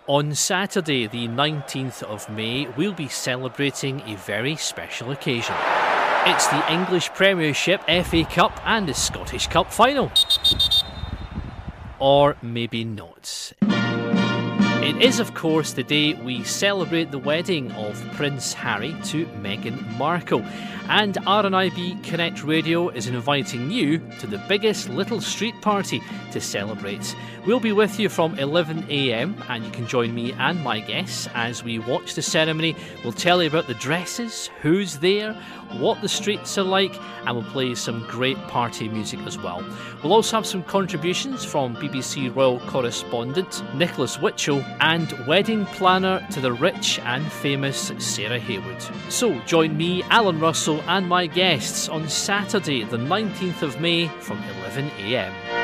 On Saturday, the 19th of May, we'll be celebrating a very special occasion. It's the English Premiership, FA Cup and the Scottish Cup final. Or maybe not. It is, of course, the day we celebrate the wedding of Prince Harry to Meghan Markle. And RNIB Connect Radio is inviting you to the biggest little street party to celebrate. We'll be with you from 11 a.m, and you can join me and my guests as we watch the ceremony. We'll tell you about the dresses, who's there, what the streets are like, and we'll play some great party music as well. We'll also have some contributions from BBC Royal correspondent Nicholas Witchell and wedding planner to the rich and famous Sarah Haywood. So join me, Alan Russell, and my guests on Saturday the 19th of May from 11 a.m.